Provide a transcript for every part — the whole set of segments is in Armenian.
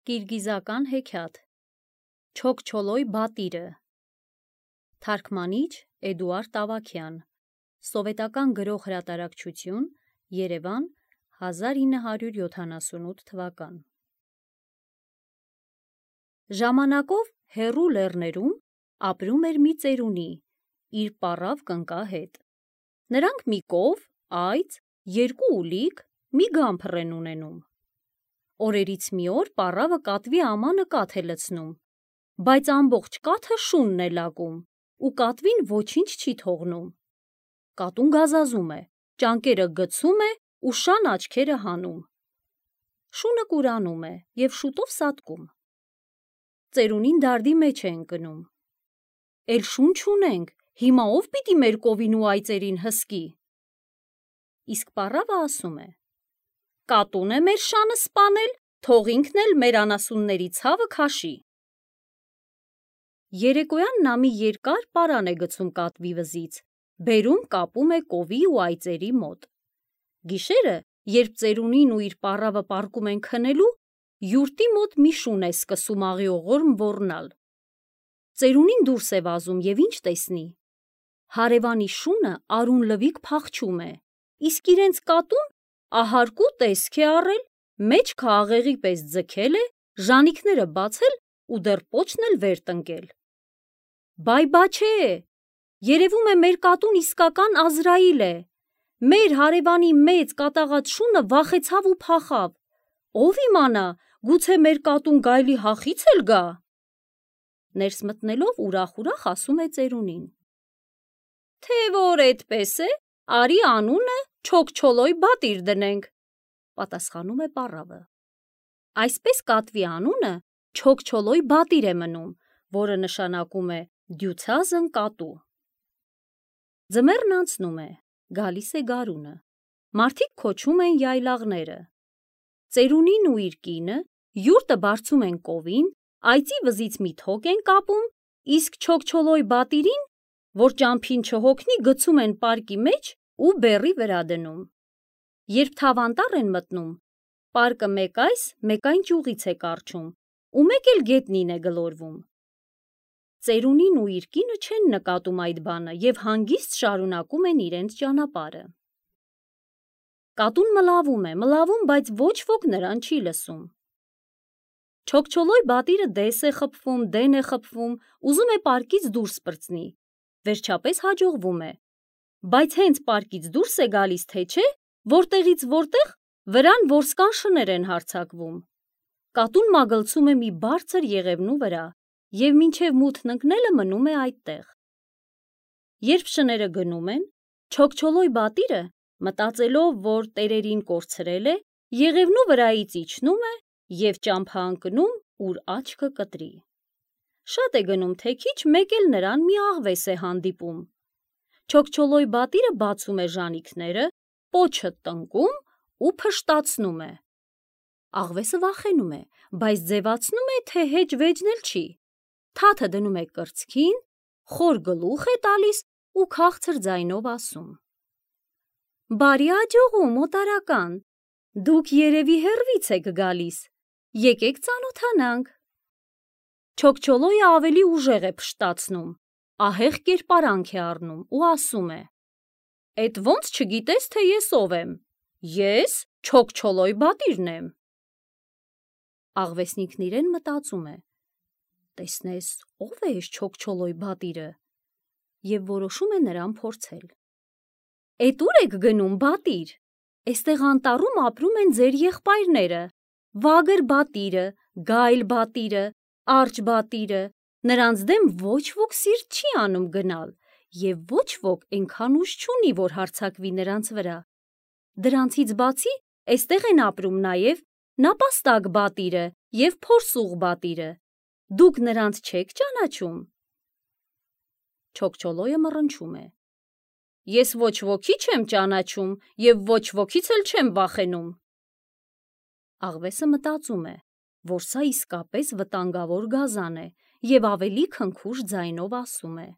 Կիրգիզական հեքիաթ Չոքչոլոյ բատիրը Թարգմանիչ Էդուարդ Ավագյան Սովետական գրող հրատարակչություն Երևան 1978 թվական Ժամանակով հեռու լեռներում ապրում էր մի ծերունի իր պառավ կնկա հետ։ Նրանք մի կով, այծ, երկու ուլիկ, մի գամփր են ունենում։ Օրերից մի օր պառավը կատվի ամանը կաթ է լցնում, բայց ամբողջ կաթը շունն է լակում ու կատվին ոչինչ չի թողնում։ Կատուն գազազում է, ճանկերը գցում է ու շան աչքերը հանում։ Շունը կուրանում է և շուտով սատկում։ Ծերունին դարդի մեջ է ընկնում։ Էլ շուն չունենք, հիմա ով պիտի մեր կովին ու այծերին հսկի։ Իսկ պառավը ասում է. Կատուն է մեր շանը սպանել, թող ինքն էլ մեր անասունների ցավը քաշի։ Երեկոյան նա մի երկար պարան է գցում կատվի վզից, բերում կապում է կովի ու այծերի մոտ։ Գիշերը, երբ ծերունին ու իր պառավը պառկում են քնելու, յուրտի մոտ մի շուն է սկսում աղիողորմ ոռնալ։ Ծերունին դուրս է վազում և ինչ տեսնի։ Հարևանի շունը արուն լվիք փախչում է, իսկ իրենց կատուն ահարկու տեսք է առել, մեջքը աղեղի պես ձգել է, ժանիքները բացել ու դեռ պոչն էլ վեր տնկել։ Բայ-բաչե, երևում է մեր կատուն իսկական Ազրայիլ է, մեր հարևանի մեծ կատաղած շունը վախեցավ ու փախավ, ով իմանա, գուցե մեր կատուն գայլի հախից էլ գա։ Ներս մտնելով ուրախ ասում է ծերունին. Թե որ էդպես է, արի անունը Չոքչոլոյ բատիր դնենք, պատասխանում է պառավը։ Այսպես կատվի անունը Չոքչոլոյ բատիր է մնում, որը նշանակում է դյուցազն կատու։ Ձմեռն անցնում է, գալիս է գարունը, մարդիկ քոչում են յայլաղները։ Ծերունին ու իր կինը յուրտը բարձում են կովին, այծի վզից մի թոկ են կապում, իսկ Չոքչոլոյ բատիրին, որ ճամփին չհոգնի, գցում են պարկի մեջ ու բեռի վրա դնում։ Երբ թավանտառ են մտնում, պարկը մեկ այս, մեկ այն ճյուղից է կառչում ու մեկ էլ գետնին է գլորվում։ Ծերունին ու իր կինը չեն նկատում այդ բանը և հանգիստ շարունակում են իրենց ճանապարհը։ Կատուն մլավում, բայց ոչ ոք նրան չի լսում։ Չոքչոլոյ բատիրը դես է խփվում, դեն է խփվում, ուզում է պարկից դուրս պրծնի, վերջապես հաջողվում է, բայց հենց պարկից դուրս է գալիս, թե չէ, որտեղից որտեղ վրան որսկան շներ են հարձակվում։ Կատուն մագլցում է մի բարձր եղևնու վրա և մինչև մութն ընկնելը մնում է այդտեղ։ Երբ շները գնում են, Չոքչոլոյ բատիրը, մտածելով, որ տերերին կորցրել է, եղևնու վրայից իջնում է և ճամփա ընկնում, ուր աչքը կտրի։ Շատ է գնում, թե քիչ, մեկ էլ նրան մի աղվես է հանդիպում։ Չոքչոլոյ բատիրը բացում է ժանիքները, պոչը տնկում ու փշտացնում է։ Աղվեսը վախենում է, բայց ձևացնում է, թե հեչ-վեճն էլ չի։ Թաթը դնում է կրծքին, խոր գլուխ է տալիս ու քաղցր ձայնով ասում. Բարի աջողում, օտարական, դուք երևի հեռվից եք գալիս, եկեք ծանոթանանք։ Չոքչոլոյը ավելի ուժեղ է փշտացնում, ահեղ կերպարանք է առնում ու ասում է. Էդ ոնց չգիտես, թե ես ով եմ, ես Չոքչոլոյ բատիրն եմ։ Աղվեսնիկն իրեն մտածում է. տեսնես, ով է էս Չոքչոլոյ բատիրը, և որոշում է նրան փորձել։ Էդ ուր եք գնում, բատիր, էստեղ անտառում ապրում են ձեր եղբայրները, Վագր բատիրը, Գայլ բատիրը, Արջ բատիրը, նրանց դեմ ոչ ոք սիրտ չի անում գնալ, և ոչ ոք այնքան ուժ չունի, որ հարձակվի նրանց վրա։ Դրանցից բացի, էստեղ են ապրում նաև Նապաստակ բատիրը և Փորսուղ բատիրը, դուք նրանց չեք ճանաչում։ Չոքչոլոյը մռնչում է. Ես ոչ ոքի չեմ ճանաչում և ոչ ոքից էլ չեմ վախենում։ Աղվեսը մտածում է, որ սա իսկապես վտանգավոր գազան է և ավելի քնքուշ ձայնով ասում է.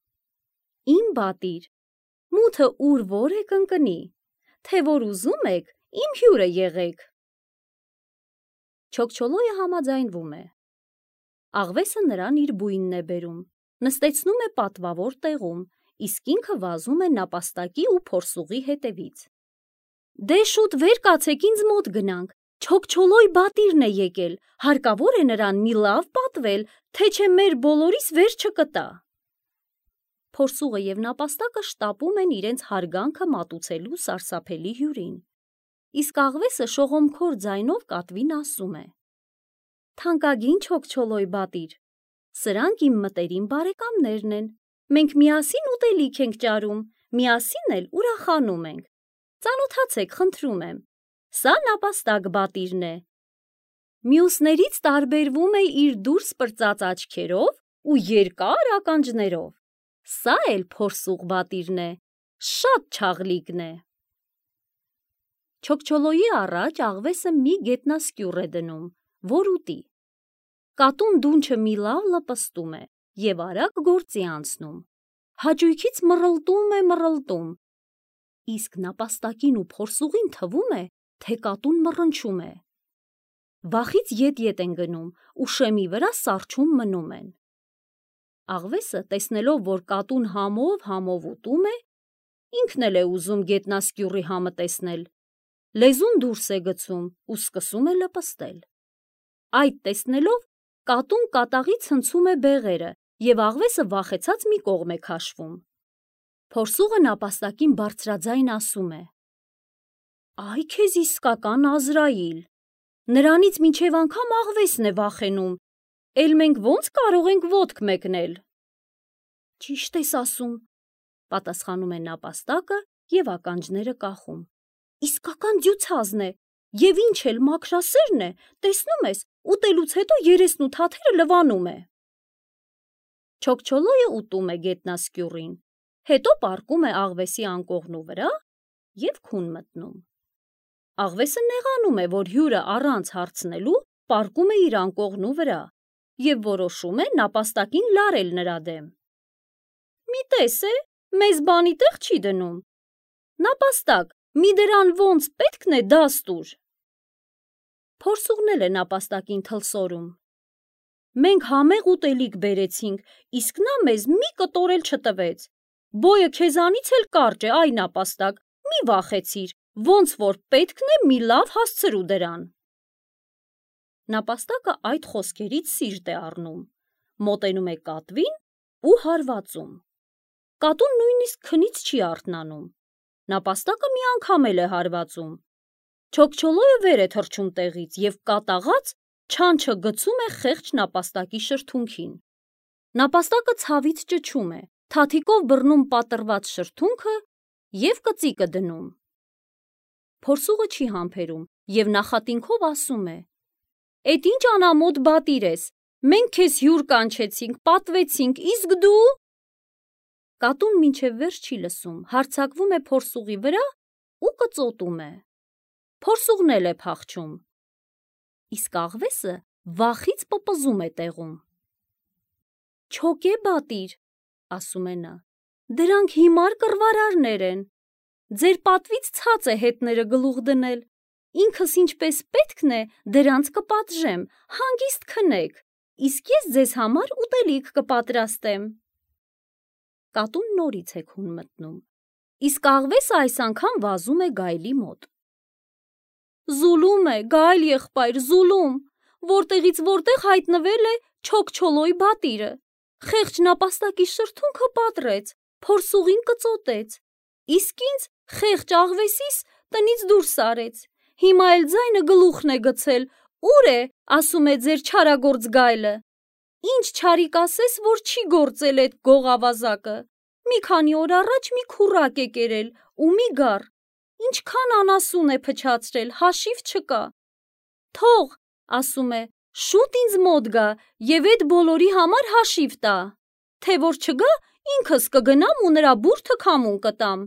Իմ բատիր, մութը ուր որ եք ընկնի, թե որ ուզում եք, իմ հյուրը եղեք։ Չոքչոլոյը համաձայնվում է։ Աղվեսը նրան իր բույնն է բերում, նստեցնում է պատվավոր տեղում, իսկ ինքը վազում է նապաստակի ու փորսուղի հետևից։ Դե շուտ վեր կացեք, ինձ մոտ գնանք, Չոքչոլոյ բատիրն է եկել, հարկավոր է նրան մի լավ պատվել, թե չէ մեր բոլորիս վեր չկտա։ Փորսուղը և նապաստակը շտապում են իրենց հարգանքը մատուցելու սարսափելի հյուրին։ Իսկ աղվեսը շողոմքոր ձայնով կատվին ասում է. Թանկագին Չոքչոլոյ բատիր, սրանք իմ մտերիմ բարեկամներն են, մենք միասին ուտելիք ենք ճարում, միասին էլ ուրախանում ենք, ծանոթացեք խնդրում եմ, սա նապաստակ բատիրն է, մյուսներից տարբերվում է իր դուրս պրծած աչքերով ու երկար ականջներով, սա էլ փորսուղ բատիրն է, շատ չաղլիկն է։ Չոքչոլոյի առաջ աղվեսը մի գետնասկյուռ է դնում, որ ուտի։ Կատուն դունչը մի լավ լպստում է և արագ գործի անցնում, հաճույքից մռլտում, իսկ նապաստակին ու փորսուղին թվում է, թե կատուն մռնչում է։ Վախից ետ են գնում ու շեմի վրա սառչում մնում են։ Աղվեսը, տեսնելով, որ կատուն համով ուտում է, ինքն էլ է ուզում գետնասկյուռի համը տեսնել, լեզուն դուրս է գցում ու սկսում է լպստել։ Այդ տեսնելով, կատուն կատաղի ցնցում է բեղերը և աղվեսը վախեցած մի կողմ է քաշվում։ Փորսուղը նապաստակին բարձրաձայն ասում է. Այ քեզ իսկական Ազրայիլ, նրանից մինչև անգամ աղվեսն է վախենում, էլ մենք ոնց կարող ենք ոտք մեկնել։ Ճիշտ ես ասում, պատասխանում է նապաստակը և ականջները կախում։ Իսկական դյուցազն է, և ինչ էլ մաքրասերն է, տեսնում ես, ուտելուց հետո երեսն ու թաթերը լվանում է։ Չոքչոլոյը ուտում է գետնասկյուռին, հետո պառկում է աղվեսի անկողնու վրա և քուն մտնում։ Աղվեսը նեղանում է, որ հյուրը առանց հարցնելու պառկում է իր անկողնու վրա և որոշում է նապաստակին լարել նրա դեմ։ Մի տես է, մեզ բանի տեղ չի դնում։ Նապաստակ, մի դրան ոնց պետքն է դաս տուր։ Փորսուղն էլ է նապաստակին թլսորում։ Մենք համեղ ուտելիք բերեցինք, իսկ նա մեզ մի կտոր էլ չտվեց։ Բոյը քեզանից էլ կարճ է, այ նապաստակ, մի վախեցիր, ոնց որ պետքն է մի լավ հասցրու դրան։ Նապաստակը այդ խոսքերից սիրտ է առնում, մոտենում է կատվին ու հարվածում։ Կատուն նույնիսկ քնից չի արթնանում, նապաստակը մի անգամ էլ է հարվածում։ Չոքչոլոյը վեր է թռչում տեղից և կատաղած չանչը գցում է խեղճ նապաստակի շրթունքին։ Նապաստակը ցավից ճչում է, թաթիկով բռնում պատռված շրթունքը և կծիկը դնում։ Փորսուղը չի համբերում և նախատինքով ասում է. Էդ ինչ անամոթ բատիր ես, մենք քեզ հյուր կանչեցինք, պատվեցինք, իսկ դու… Կատուն մինչև վերջ չի լսում, հարձակվում է փորսուղի վրա ու կծոտում է։ Փորսուղն էլ է փախչում։ Իսկ աղվեսը վախից պպզում է տեղում։ Չոքե բատիր, ասում է նա, դրանք հիմար կռվարարներ են։ Ձեր պատվից ցած է հետները գլուխ դնել։ Ինքս ինչպես պետքն է, դրանց կպատժեմ, հանգիստ քնեք, իսկ ես ձեզ համար ուտելիք կպատրաստեմ։ Կատուն նորից է քուն մտնում, իսկ աղվեսը այս անգամ վազում է գայլի մոտ։ Զուլում է, գայլ եղբայր, զուլում, որտեղից որտեղ հայտնվել է Չոքչոլոյ բատիրը։ Խեղճ նապաստակի շրթունքը պատռեց, փորսուղին կծոտեց, իսկ ինձ խեղճ աղվեսիս տնից դուրս արեց։ Հիմա էլ ձայնը գլուխն է գցել, ուր է, ասում է ձեր չարագործ գայլը։ Ինչ չարիք ասես, որ չի գործել էդ գող ավազակը։ Մի քանի օր առաջ մի քուռակ է կերել ու մի գառ։ Ինչքան անասուն է փչացրել, հաշիվ չկա։ Թող, ասում է, շուտ ինձ մոտ գա և էդ բոլորի համար հաշիվ տա, թե որ չգա, ինքս կգնամ ու նրա բուրդը քամուն կտամ։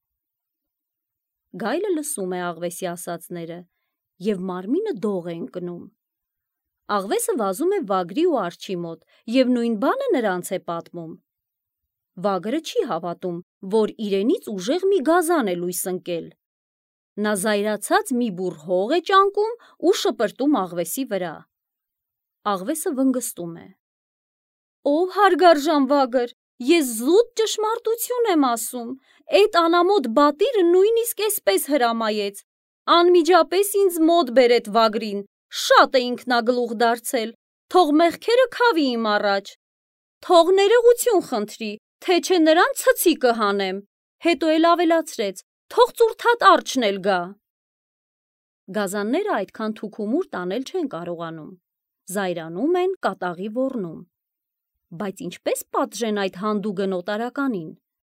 Գայլը լսում է աղվեսի ասածները և մարմինը դող է ընկնում։ Աղվեսը վազում է վագրի ու արջի մոտ և նույն բանը նրանց է պատմում։ Վագրը չի հավատում, որ իրենից ուժեղ մի գազան է լույս ընկել։ Նա զայրացած մի բուռ հող է ճանկում ու շպրտում աղվեսի վրա։ Աղվեսը վնգստում է. «Ով հարգարժան Վագր, ես զուտ ճշմարտություն եմ ասում, էդ անամոթ բատիրը նույնիսկ էսպես հրամայեց, անմիջապես ինձ մոտ բեր էդ Վագրին, շատ է ինքնագլուխ դարձել, թող մեղքերը քավի իմ առաջ, թող ներողություն խնդրի, թե չէ նրան ցցիկը հանեմ», հետո էլ ավելացրեց. «Թող ծուրթատ արջն էլ գա»։ Գազանները այդքան թուքումուր տանել չեն կարողանում, զայրանում են, կատաղի ոռնում։ Բայց ինչպես պատժեն այդ հանդուգն օտարականին։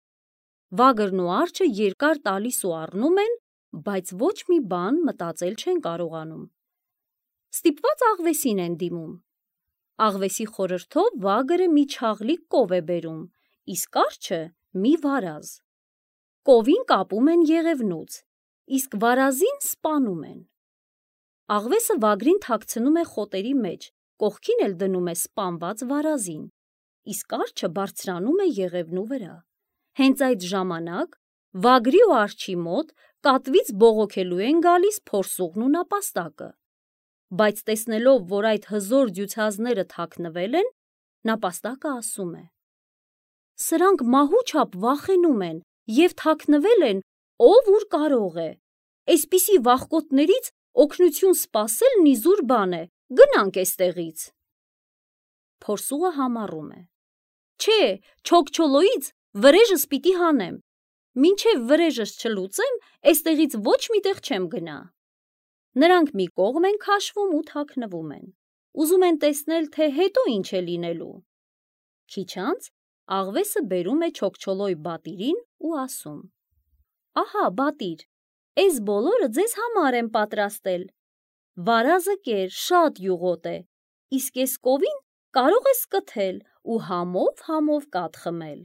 Վագրն ու արջը երկար տալիս ու առնում են, բայց ոչ մի բան մտածել չեն կարողանում։ Ստիպված աղվեսին են դիմում։ Աղվեսի խորհրդով Վագրը մի չաղլիկ կով է բերում, իսկ արջը մի վարազ։ Կովին կապում են եղևնուց, իսկ վարազին սպանում են։ Աղվեսը Վագրին թաքցնում է խոտերի մեջ, կողքին էլ դնում է սպանված վարազին, իսկ արջը բարձրանում է եղևնու վրա։ Հենց այդ ժամանակ Վագրի ու արջի մոտ կատվից բողոքելու են գալիս փորսուղն ու նապաստակը։ Բայց տեսնելով, որ այդ հզոր դյուցազները թաքնվել են, նապաստակը ասում է. «Սրանք մահու չափ վախենում են և թաքնվել են, ով ուր կարող է։ Էսպիսի վախկոտներից օգնություն սպասելն իզուր բան է, գնանք էստեղից»։ Փորսուղը համառում է. «Չէ, Չոքչոլոյից վրեժս պիտի հանեմ, մինչև վրեժս չլուծեմ, էստեղից ոչ մի տեղ չեմ գնա»։ Նրանք մի կողմ են քաշվում ու թաքնվում են, ուզում են տեսնել, թե հետո ինչ է լինելու։ Քիչ անց աղվեսը բերում է Չոքչոլոյ բատիրին ու ասում. «Ահա, բատիր, էս բոլորը ձեզ համար եմ պատրաստել։ Վարազը կեր, շատ յուղոտ է, իսկ էս կովին կարող ես կթել ու համով կաթ խմել»։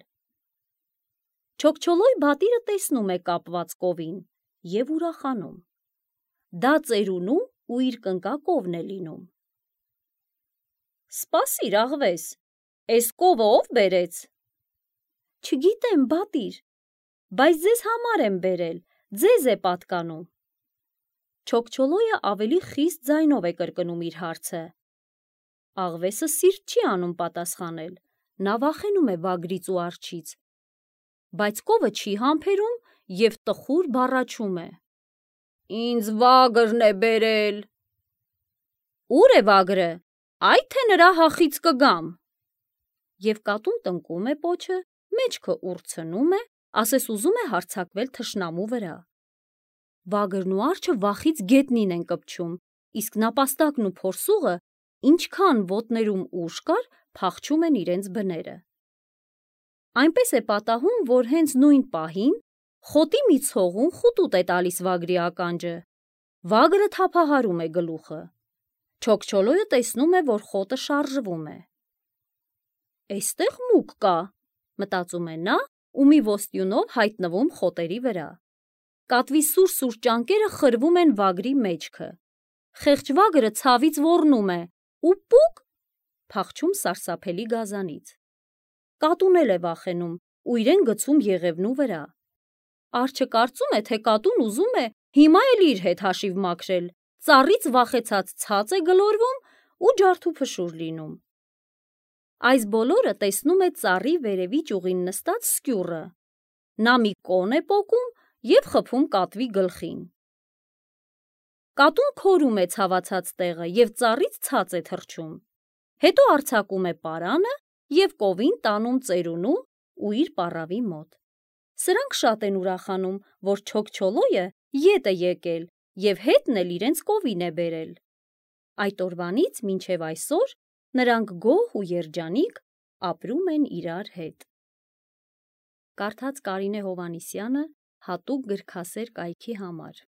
Չոքչոլոյ բատիրը տեսնում է կապված կովին և ուրախանում։ Դա ծերունու ու իր կնկա կովն է լինում։ «Սպասիր, աղվես, էս կովը ով բերեց»։ «Չգիտեմ, բատիր, բայց ձեզ համար եմ բերել, ձեզ է պատկանում»։ Չոքչոլոյը ավելի խիստ ձայնով է կրկնում իր հարցը։ Աղվեսը սիրտ չի անում պատասխանել, նա վախենում է Վագրից ու արջից, բայց կովը չի համբերում և տխուր բառաչում է. «Ինձ Վագրն է բերել»։ «Ուր է Վագրը, այ թե նրա հախից կգամ»։ Եվ կատուն տնկում է պոչը, մեջքը ուրցնում է, ասես ուզում է հարձակվել թշնամու վրա։ Վագրն ու արջը վախից գետնին են կպչում, իսկ նապաստակն ու փորսուղը, ինչքան ոտներում ուժ կար, փախչում են իրենց բները։ Այնպես է պատահում, որ հենց նույն պահին խոտի մի ցողուն խուտուտ է տալիս Վագրի ականջը։ Վագրը թափահարում է գլուխը։ Չոքչոլոյը տեսնում է, որ խոտը շարժվում է։ «Էստեղ մուկ կա», մտածում է նա ու մի ոստյունով հայտնվում խոտերի վրա։ Կատվի սուր ճանկերը խրվում են Վագրի մեջքը։ Խեղճ Վագրը ցավից ոռնում է ու պուկ փախչում սարսափելի գազանից։ Կատուն էլ է վախենում ու իրեն գցում եղևնու վրա։ Արջը կարծում է, թե կատուն ուզում է հիմա էլ իր հետ հաշիվ մաքրել, ծառից վախեցած ցած է գլորվում ու ջարդուփշուր լինում։ Այս բոլորը տեսնում է ծառի վերևի ճյուղին նստած սկյուռը։ Նա մի կոն է պոկում և խփում կատվի գլխին։ Կատուն քորում է ցավացած տեղը և ծառից ցած է թռչում։ Հետո արձակում է պարանը և կովին տանում ծերունու ու իր պառավի մոտ։ Սրանք շատ են ուրախանում, որ Չոքչոլոյը ետ է եկել և հետն էլ իրենց կովին է բերել։ Այդ օրվանից մինչև այսօր նրանք գոհ ու երջանիկ ապրում են իրար հետ։ Կարդաց Կարինե Հովհաննիսյանը հատուկ գրքասեր կայքի համար։